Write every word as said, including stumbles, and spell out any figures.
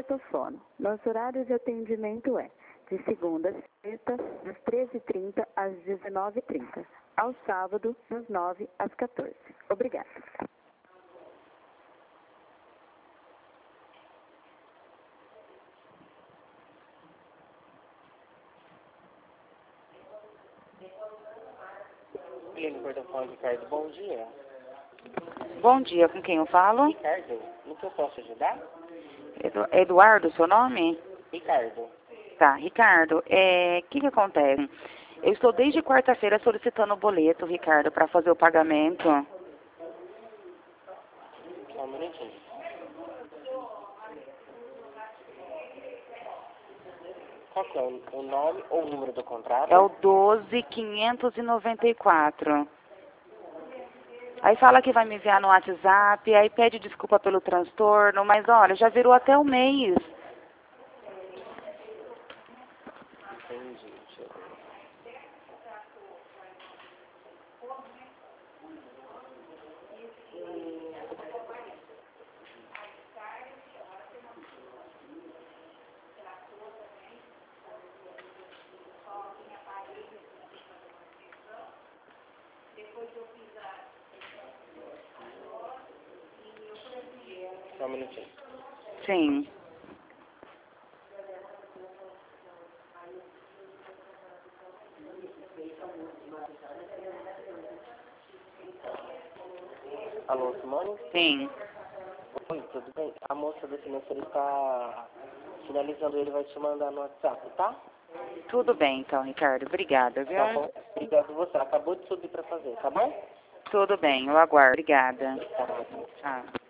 ortofono. Nosso horário de atendimento é de segunda a sexta, das treze e trinta às dezenove e trinta. Ao sábado, das nove às quatorze. Obrigada. Clínico Ortofone, Ricardo, bom dia. Bom dia, com quem eu falo? Ricardo, no que eu posso ajudar? Edu Eduardo, seu nome? Ricardo. Tá, Ricardo, é, o que que acontece? Eu estou desde quarta-feira solicitando o boleto, Ricardo, para fazer o pagamento. Só um minutinho. Qual que é o, o nome ou o número do contrato? É o doze quinhentos e noventa e quatro. Aí fala que vai me enviar no WhatsApp, aí pede desculpa pelo transtorno, mas olha, já virou até o mês. Entendi, deixa eu ver. Só um minutinho. Sim. Alô, Simone? Sim. Oi, tudo bem? A moça do financeiro está finalizando, ele vai te mandar no WhatsApp, tá? Tudo bem, então, Ricardo. Obrigada, viu? Tá bom? Obrigado você. Acabou de subir para fazer, tá bom? Tudo bem, eu aguardo. Obrigada. Tá bom. Tchau.